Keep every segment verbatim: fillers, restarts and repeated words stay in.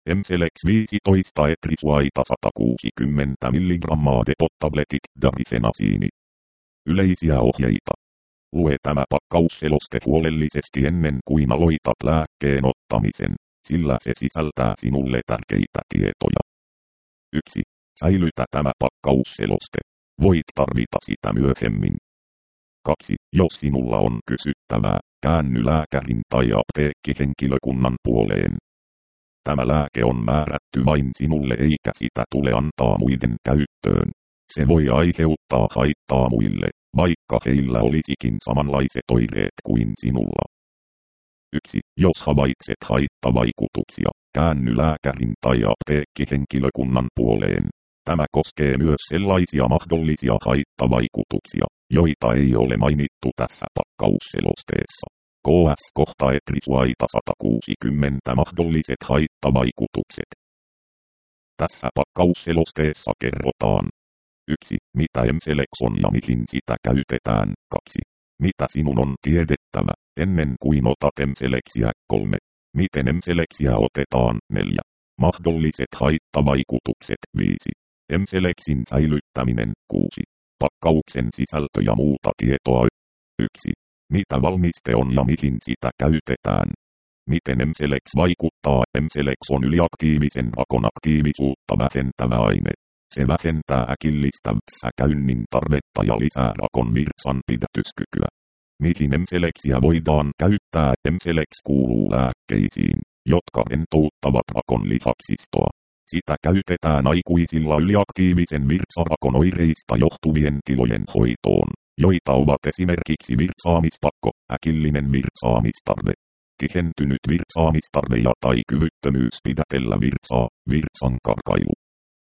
Emselex viisitoista etrisuaita sata kuusikymmentä milligrammaa depot-tabletit darifenasiini. Yleisiä ohjeita. Lue tämä pakkausseloste huolellisesti ennen kuin aloitat lääkkeen ottamisen, sillä se sisältää sinulle tärkeitä tietoja. yksi. Säilytä tämä pakkausseloste. Voit tarvita sitä myöhemmin. kaksi. Jos sinulla on kysyttävää, käänny lääkärin tai apteekkihenkilökunnan puoleen. Tämä lääke on määrätty vain sinulle eikä sitä tule antaa muiden käyttöön. Se voi aiheuttaa haittaa muille, vaikka heillä olisikin samanlaiset oireet kuin sinulla. yksi. Jos havaitset haittavaikutuksia, käänny lääkärin tai apteekkihenkilökunnan puoleen. Tämä koskee myös sellaisia mahdollisia haittavaikutuksia, joita ei ole mainittu tässä pakkausselosteessa. K S kohta etrisuaita sata kuusikymmentä mahdolliset haittavaikutukset. Tässä pakkausselosteessa kerrotaan. yksi. Mitä Emselex on ja mihin sitä käytetään. kaksi. Mitä sinun on tiedettävä, ennen kuin otat Emselexiä. kolme. Miten Emselexiä otetaan. neljä. Mahdolliset haittavaikutukset. viisi. Emselexin säilyttäminen. kuusi. Pakkauksen sisältö ja muuta tietoa. yksi. Mitä valmiste on ja mihin sitä käytetään. Miten Emselex vaikuttaa. Emselex on yliaktiivisen rakon aktiivisuutta vähentävä aine. Se vähentää äkillistä käynnin tarvetta ja lisää rakon virtsan pidätyskykyä. Mihin Emselexiä voidaan käyttää. Emselex kuuluu lääkkeisiin, jotka rentouttavat rakon lihaksistoa. Sitä käytetään aikuisilla yliaktiivisen virtsarakon oireista johtuvien tilojen hoitoon, joita ovat esimerkiksi virtsaamispakko, äkillinen virtsaamistarve, tihentynyt virtsaamistarve ja tai kyvyttömyys pidätellä virtsaa, virtsan karkailu.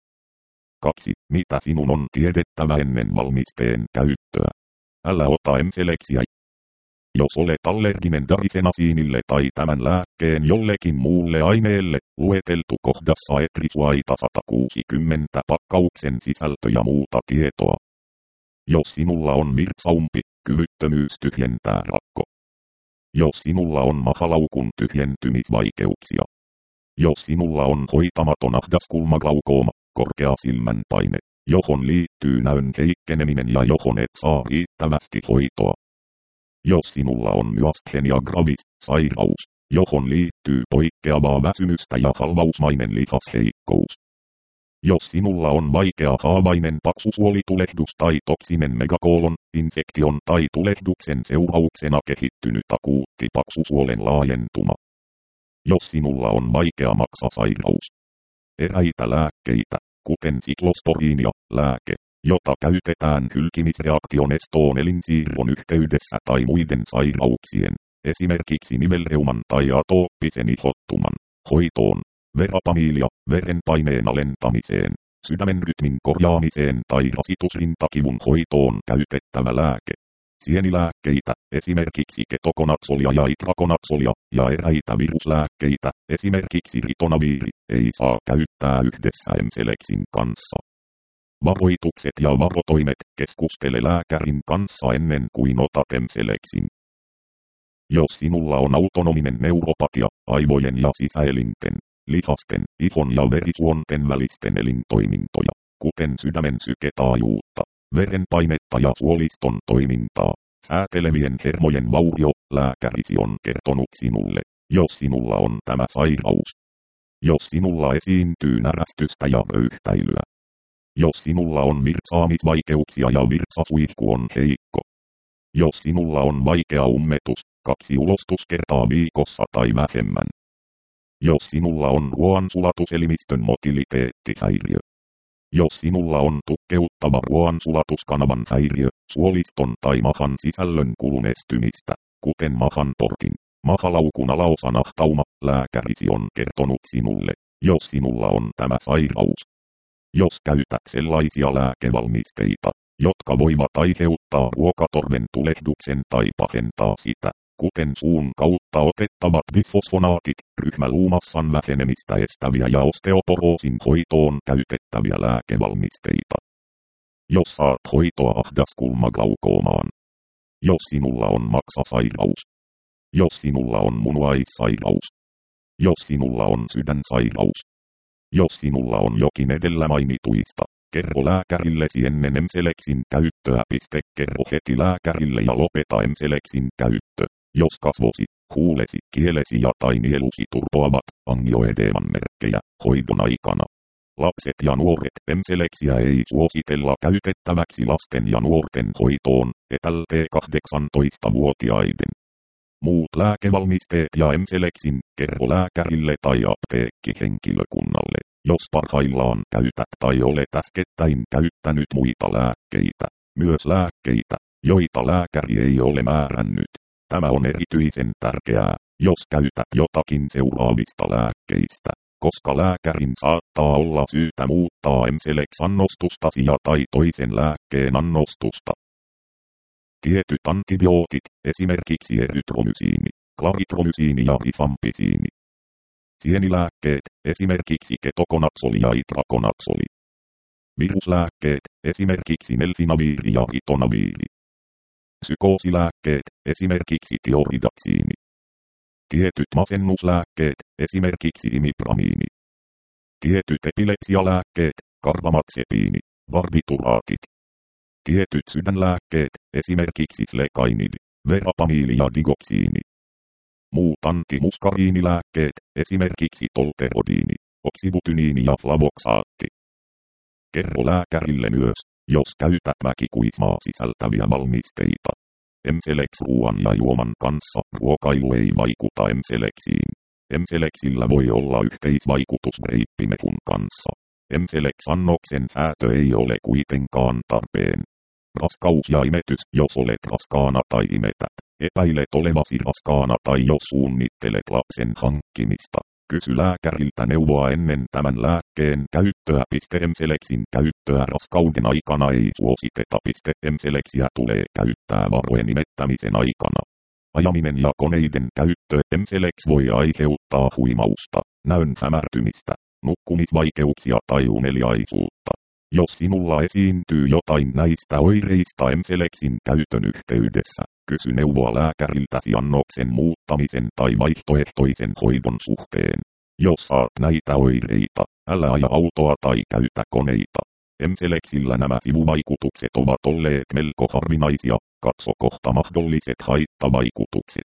kaksi. Mitä sinun on tiedettävä ennen valmisteen käyttöä? Älä ota Emselexiä. Jos olet allerginen darifenasiinille tai tämän lääkkeen jollekin muulle aineelle, lueteltu kohdassa etrisuaita sata kuusikymmentä pakkauksen sisältö ja muuta tietoa. Jos sinulla on virtsaumpi, kyvyttömyys tyhjentää rakko. Jos sinulla on mahalaukun tyhjentymisvaikeuksia. Jos sinulla on hoitamaton ahdaskulmaglaukoma, korkea silmänpaine, johon liittyy näön heikkeneminen ja johon et saa riittävästi hoitoa. Jos sinulla on myasthenia gravis, sairaus, johon liittyy poikkeavaa väsymystä ja halvausmainen lihasheikkous. Jos sinulla on vaikea haavainen paksusuolitulehdus tai toksinen megakoolon, infektion tai tulehduksen seurauksena kehittynyt akuutti paksusuolen laajentuma. Jos sinulla on vaikea maksasairaus. Eräitä lääkkeitä, kuten siklosporiinia, lääke, jota käytetään hylkimisreaktion estoon elinsiirron yhteydessä tai muiden sairauksien, esimerkiksi nivelreuman tai atooppisen ihottuman, hoitoon, verapamiilia, verenpaineen alentamiseen, sydämen rytmin korjaamiseen tai rasitusrintakivun hoitoon käytettävä lääke. Sienilääkkeitä, esimerkiksi ketokonatsolia ja itrakonatsolia, ja eräitä viruslääkkeitä, esimerkiksi ritonaviiri, ei saa käyttää yhdessä Emselexin kanssa. Varoitukset ja varotoimet. Keskustele lääkärin kanssa ennen kuin otat Emselexin. Jos sinulla on autonominen neuropatia, aivojen ja sisäelinten, lihasten, ihon ja verisuonten välisten elintoimintoja, kuten sydämen syketaajuutta, verenpainetta ja suoliston toimintaa, säätelevien hermojen vaurio, lääkärisi on kertonut sinulle, jos sinulla on tämä sairaus. Jos sinulla esiintyy närästystä ja röyhtäilyä. Jos sinulla on virtsaamisvaikeuksia ja virtsasuihku on heikko. Jos sinulla on vaikea ummetus, kaksi ulostuskertaa viikossa tai vähemmän. Jos sinulla on ruoansulatuselimistön motiliteettihäiriö. Jos sinulla on tukkeuttava ruoansulatuskanavan häiriö, suoliston tai mahan sisällön kulunestymistä, kuten mahan portin, mahalaukun alaosan ahtauma, lääkärisi on kertonut sinulle, jos sinulla on tämä sairaus. Jos käytät sellaisia lääkevalmisteita, jotka voivat aiheuttaa ruokatorven tulehduksen tai pahentaa sitä, kuten suun kautta otettavat bisfosfonaatit, ryhmäluumassan vähenemistä estäviä ja osteoporoosin hoitoon käytettäviä lääkevalmisteita. Jos saat hoitoa ahdaskulmagaukoomaan. Jos sinulla on maksasairaus. Jos sinulla on munuaissairaus. jos sinulla on sydänsairaus. Jos sinulla on jokin edellä mainituista, kerro lääkärillesi ennen Emselexin käyttöä. Piste. Kerro heti lääkärille ja lopeta Emselexin käyttö, jos kasvosi, huulesi, kielesi ja tai nielusi turpoavat angioedeeman merkkejä hoidon aikana. Lapset ja nuoret. Emselexiä ei suositella käytettäväksi lasten ja nuorten hoitoon, etälte kahdeksantoistavuotiaiden. Muut lääkevalmisteet ja Emselexin kerro lääkärille tai apteekkihenkilökunnalle, jos parhaillaan käytät tai olet äskettäin käyttänyt muita lääkkeitä, myös lääkkeitä, joita lääkäri ei ole määrännyt. Tämä on erityisen tärkeää, jos käytät jotakin seuraavista lääkkeistä, koska lääkärin saattaa olla syytä muuttaa Emselex-annostustasi ja tai toisen lääkkeen annostusta. Tietyt antibiootit, esimerkiksi erytromysiini, klaritromysiini ja rifampisiini. Sienilääkkeet, esimerkiksi ketokonaksoli ja itrakonaksoli. Viruslääkkeet, esimerkiksi melfinaviiri ja ritonaviiri. Psykoosilääkkeet, esimerkiksi tioridaksiini. Tietyt masennuslääkkeet, esimerkiksi imipramiini. Tietyt epilepsialääkkeet, karbamaxepiini, varbituraatit. Tietyt sydänlääkkeet, esimerkiksi flekainili, verapamiili ja digoksiini. Muut antimuskariinilääkkeet, esimerkiksi tolterodiini, oksibutyniini ja flavoksaatti. Kerro lääkärille myös, jos käytät mäkikuismaa sisältäviä valmisteita. Emselex-ruoan ja juoman kanssa ruokailu ei vaikuta Emselexiin. Emselexillä voi olla yhteisvaikutus reippimehun kanssa. Emselex-annoksen säätö ei ole kuitenkaan tarpeen. Raskaus ja imetys. Jos olet raskaana tai imetät, epäilet olevasi raskaana tai jos suunnittelet lapsen hankkimista, kysy lääkäriltä neuvoa ennen tämän lääkkeen käyttöä. Emselexin käyttöä raskauden aikana ei suositeta. Emselexiä tulee käyttää varoen imettämisen aikana. Ajaminen ja koneiden käyttö. Emselex voi aiheuttaa huimausta, näön hämärtymistä, nukkumisvaikeuksia tai uneliaisuutta. Jos sinulla esiintyy jotain näistä oireista Emselexin käytön yhteydessä, kysy neuvoa lääkäriltäsi annoksen muuttamisen tai vaihtoehtoisen hoidon suhteen. Jos saat näitä oireita, älä aja autoa tai käytä koneita. Emselexillä nämä sivuvaikutukset ovat olleet melko harvinaisia, katso kohta mahdolliset haittavaikutukset.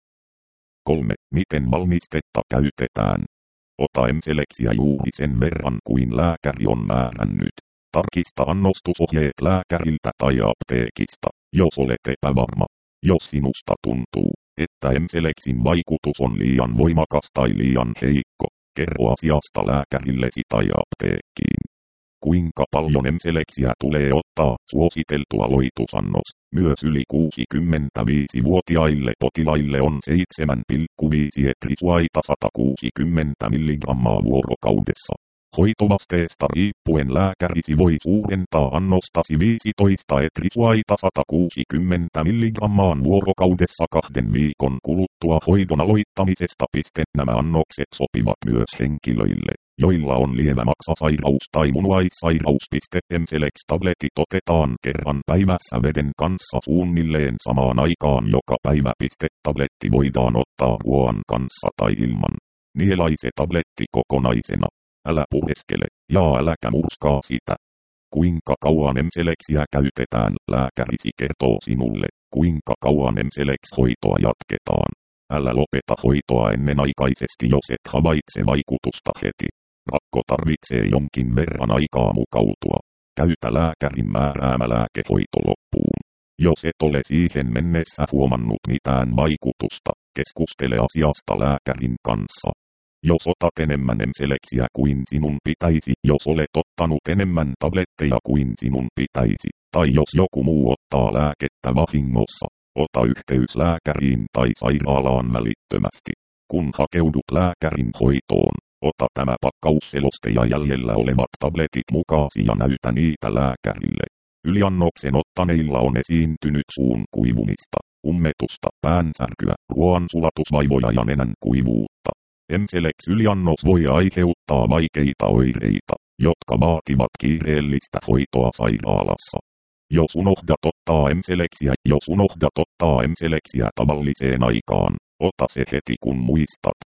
kolme. Miten valmistetta käytetään? Ota Emselexiä juuri sen verran kuin lääkäri on määrännyt. Tarkista annostusohjeet lääkäriltä tai apteekista, jos olet epävarma. Jos sinusta tuntuu, että Emselexin vaikutus on liian voimakas tai liian heikko, kerro asiasta lääkärillesi tai apteekkiin. Kuinka paljon Emselexiä tulee ottaa? Suositeltu aloitusannos, myös yli kuusikymmentäviisivuotiaille potilaille on seitsemän pilkku viisi etrisuaita sata kuusikymmentä milligrammaa vuorokaudessa. Hoitovasteesta riippuen lääkärisi voi suurentaa annostasi viisitoista etrisuaita sata kuusikymmentä milligrammaan vuorokaudessa kahden viikon kuluttua hoidon aloittamisesta. Nämä annokset sopivat myös henkilöille, joilla on lievä maksasairaus tai munuaissairaus. Emselex-tabletit otetaan kerran päivässä veden kanssa suunnilleen samaan aikaan joka päivä. Tabletti voidaan ottaa ruoan kanssa tai ilman. Nielaise tabletti kokonaisena. Älä pureskele, ja äläkä murskaa sitä. Kuinka kauan Emselexiä käytetään? Lääkärisi kertoo sinulle, kuinka kauan Emselex-hoitoa jatketaan. Älä lopeta hoitoa ennenaikaisesti, jos et havaitse vaikutusta heti. Rakko tarvitsee jonkin verran aikaa mukautua. Käytä lääkärin määräämä lääkehoito loppuun. Jos et ole siihen mennessä huomannut mitään vaikutusta, keskustele asiasta lääkärin kanssa. Jos otat enemmän Emselexiä kuin sinun pitäisi, jos olet ottanut enemmän tabletteja kuin sinun pitäisi, tai jos joku muu ottaa lääkettä vahingossa, ota yhteys lääkäriin tai sairaalaan välittömästi. Kun hakeudut lääkärin hoitoon, ota tämä pakkausseloste ja jäljellä olevat tabletit mukaasi ja näytä niitä lääkärille. Yliannoksen ottaneilla on esiintynyt suun kuivumista, ummetusta, päänsärkyä, ruoansulatusvaivoja ja nenän kuivuutta. Emselex-yliannos voi aiheuttaa vaikeita oireita, jotka vaativat kiireellistä hoitoa sairaalassa. Jos unohdat ottaa Emselexiä, jos unohdat ottaa Emselexiä tavalliseen aikaan, ota se heti kun muistat.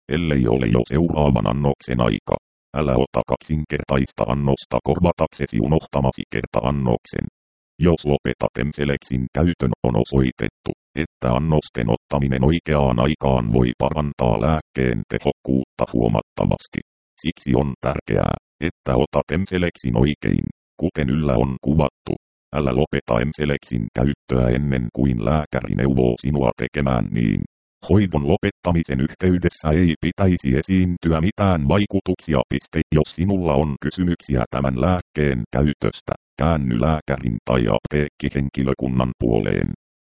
ellei ole jo seuraavan annoksen aika. Älä ota kaksinkertaista annosta korvataksesi unohtamasi kerta-annoksen. Jos lopetat Emselexin käytön, on osoitettu, että annosten ottaminen oikeaan aikaan voi parantaa lääkkeen tehokkuutta huomattavasti. Siksi on tärkeää, että otat Emselexin oikein, kuten yllä on kuvattu. Älä lopeta Emselexin käyttöä ennen kuin lääkäri neuvoo sinua tekemään niin. Hoidon lopettamisen yhteydessä ei pitäisi esiintyä mitään vaikutuksia. Piste. Jos sinulla on kysymyksiä tämän lääkkeen käytöstä, käänny lääkärin tai apteekkihenkilökunnan puoleen.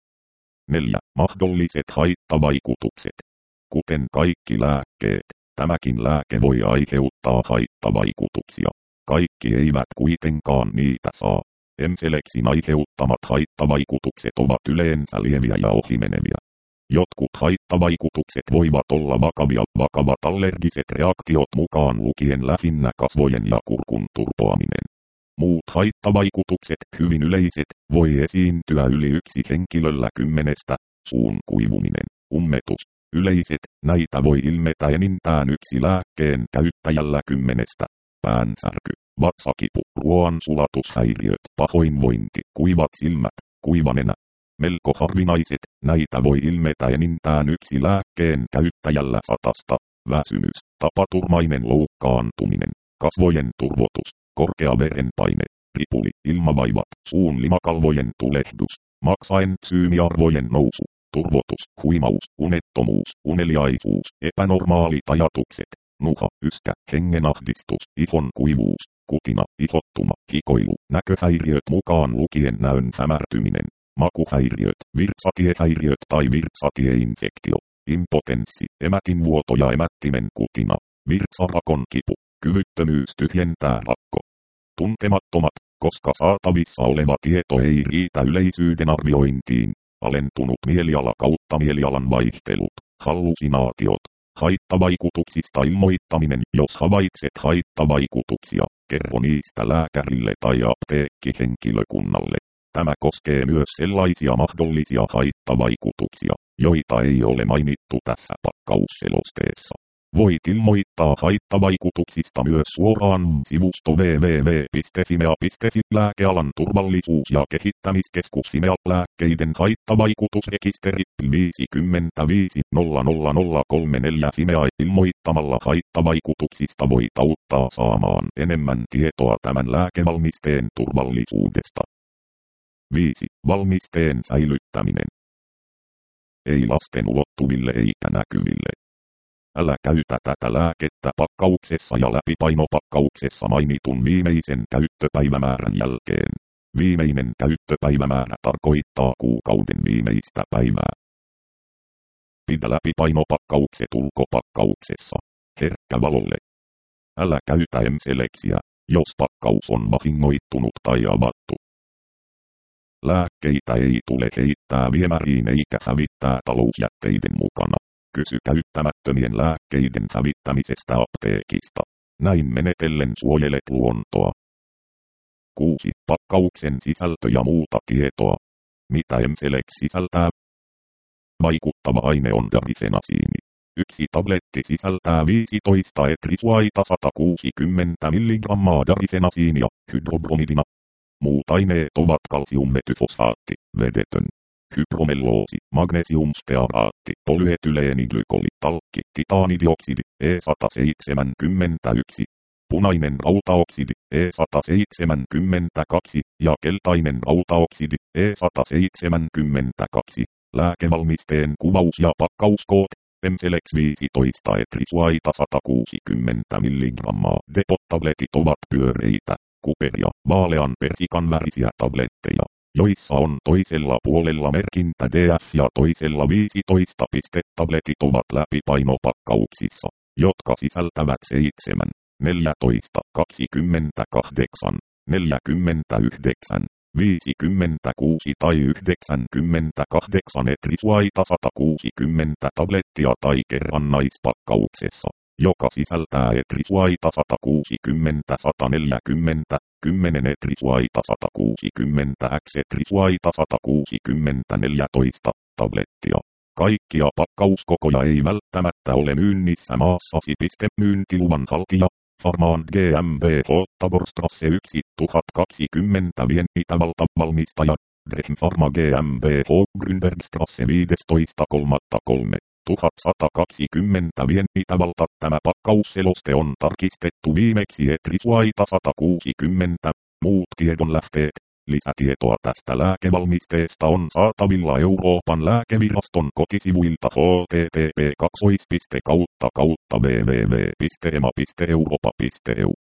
neljä. Mahdolliset haittavaikutukset. Kuten kaikki lääkkeet, tämäkin lääke voi aiheuttaa haittavaikutuksia. Kaikki eivät kuitenkaan niitä saa. Emselexin aiheuttamat haittavaikutukset ovat yleensä lieviä ja ohimeneviä. Jotkut haittavaikutukset voivat olla vakavia. Vakavat allergiset reaktiot mukaan lukien lähinnä kasvojen ja kurkun turpoaminen. Muut haittavaikutukset, hyvin yleiset, voi esiintyä yli yksi henkilöllä kymmenestä. Suun kuivuminen, ummetus, yleiset, näitä voi ilmetä enintään yksi lääkkeen käyttäjällä kymmenestä. Päänsärky, vatsakipu, ruoansulatushäiriöt, pahoinvointi, kuivat silmät, kuiva nenä. Melko harvinaiset, näitä voi ilmetä enintään yksi lääkkeen käyttäjällä satasta. Väsymys, tapaturmainen loukkaantuminen, kasvojen turvotus, korkea verenpaine, ripuli, ilmavaivat, suun limakalvojen tulehdus, maksaentsyymiarvojen nousu, turvotus, huimaus, unettomuus, uneliaisuus, epänormaalit ajatukset, nuha, yskä, hengenahdistus, ihon kuivuus, kutina, ihottuma, hikoilu, näköhäiriöt mukaan lukien näön hämärtyminen, makuhäiriöt, virtsatiehäiriöt tai virtsatieinfektio, impotenssi, emätinvuoto ja emättimen kutina, virtsarakon kipu, kyvyttömyys tyhjentää rakko. Tuntemattomat, koska saatavissa oleva tieto ei riitä yleisyyden arviointiin, alentunut mieliala kautta mielialan vaihtelut, hallusinaatiot, haittavaikutuksista ilmoittaminen. Jos havaitset haittavaikutuksia, kerro niistä lääkärille tai apteekkihenkilökunnalle. Tämä koskee myös sellaisia mahdollisia haittavaikutuksia, joita ei ole mainittu tässä pakkausselosteessa. Voit ilmoittaa haittavaikutuksista myös suoraan sivusto double-u double-u double-u piste fimea piste fi. Lääkealan turvallisuus- ja kehittämiskeskus Fimea. Lääkkeiden haittavaikutusrekisteri viisikymmentäviisi nolla nolla nolla kolmekymmentäneljä. Fimea. Ilmoittamalla haittavaikutuksista voit auttaa saamaan enemmän tietoa tämän lääkevalmisteen turvallisuudesta. viisi. Valmisteen säilyttäminen. Ei lasten ulottuville eikä näkyville. Älä käytä tätä lääkettä pakkauksessa ja läpipainopakkauksessa mainitun viimeisen käyttöpäivämäärän jälkeen. Viimeinen käyttöpäivämäärä tarkoittaa kuukauden viimeistä päivää. Pidä läpipainopakkaukset ulkopakkauksessa. Herkkä valolle. Älä käytä Emselexiä, jos pakkaus on vahingoittunut tai avattu. Lääkkeitä ei tule heittää viemäriin eikä hävittää talousjätteiden mukana. Kysy käyttämättömien lääkkeiden hävittämisestä apteekista. Näin menetellen suojelet luontoa. kuusi. Pakkauksen sisältö ja muuta tietoa. Mitä Emselex sisältää? Vaikuttava aine on darifenasiini. Yksi tabletti sisältää viisitoista etrisuaita sata kuusikymmentä milligrammaa darifenasiinia hydrobromidina. Muut aineet ovat kalsiummetyfosfaatti, vedetön, hypromelloosi, magnesiumstearaatti, polyetyleeniglykolli, talkki, titaanidioksidi, E sata seitsemänkymmentäyksi, punainen rautaoksidi, E sata seitsemänkymmentäkaksi ja keltainen rautaoksidi, E sata seitsemänkymmentäkaksi. Lääkevalmisteen kuvaus ja pakkauskoot. Emselex viisitoista etrisuaita sata kuusikymmentä milligrammaa. Depot-tabletit ovat pyöreitä, kuperia, vaalean persikan värisiä tabletteja, joissa on toisella puolella merkintä D F ja toisella viisitoista piste. Tabletit ovat läpipainopakkauksissa, jotka sisältävät seitsemän, neljätoista, kaksikymmentäkahdeksan, neljäkymmentäyhdeksän, viisikymmentäkuusi tai yhdeksänkymmentäkahdeksan etrisuaita sata kuusikymmentä tablettia tai kerrannaispakkauksessa, joka sisältää etrisuaita sata kuusikymmentä sata neljäkymmentä, kymmenen etrisuaita sata kuusikymmentä x etrisuaita sata kuusikymmentä neljätoista tablettia. Kaikkia pakkauskokoja ei välttämättä ole myynnissä maassasi. Myyntiluvan haltija, Farmaan GmbH, Taborstrasse yksi tuhat kaksikymmentä Wien Itävalta. Valmistaja, Dream Pharma GmbH, Grünbergstrasse viisitoista kolmekymmentäkolme tuhat sata kaksikymmentä Wien Itävalta. Tämä pakkausseloste on tarkistettu viimeksi Etrisuaita sata kuusikymmentä. Muut tiedonlähteet. Lisätietoa tästä lääkevalmisteesta on saatavilla Euroopan lääkeviraston kotisivuilta h t t p kaksi kautta kautta w w w piste e m a piste europa piste e u.